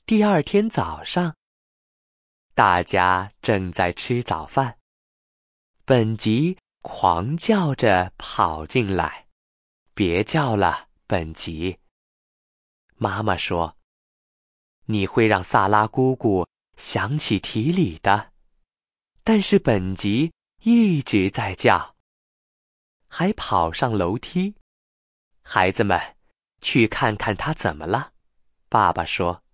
第二天早上，大家正在吃早饭，本吉狂叫着跑进来，别叫了，本吉。妈妈说，你会让萨拉姑姑想起提里的。但是本吉一直在叫，还跑上楼梯。孩子们，去看看他怎么了，爸爸说。